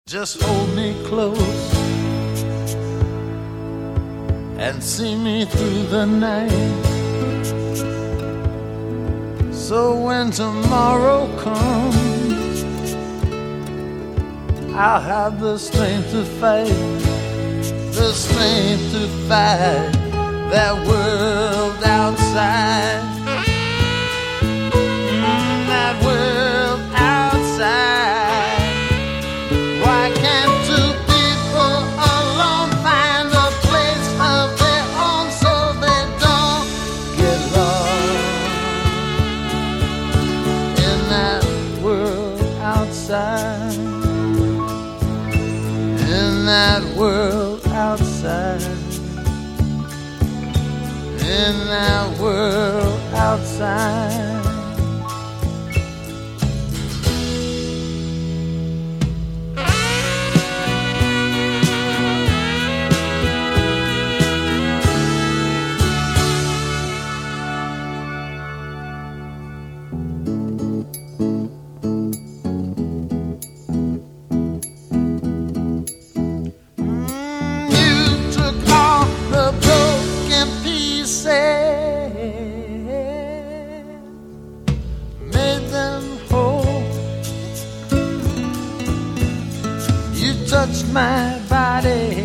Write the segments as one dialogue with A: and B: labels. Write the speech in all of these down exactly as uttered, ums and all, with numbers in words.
A: Just hold me close and see me through the night. So when tomorrow comes, I'll have the strength to fight, the strength to fight that world outside. Mm, that world outside. Why can't two people alone find a place of their own so they don't get lost in that world outside? In that world outside. In that world outside. Made them whole. You touched my body,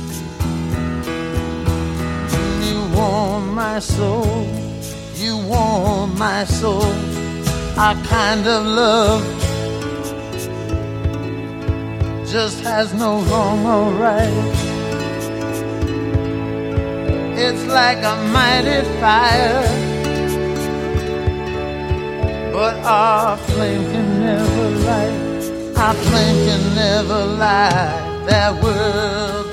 A: you warm my soul, you warm my soul. Our kind of love just has no wrong or right. It's like a mighty fire, but our flame can never light. Our flame can never light that world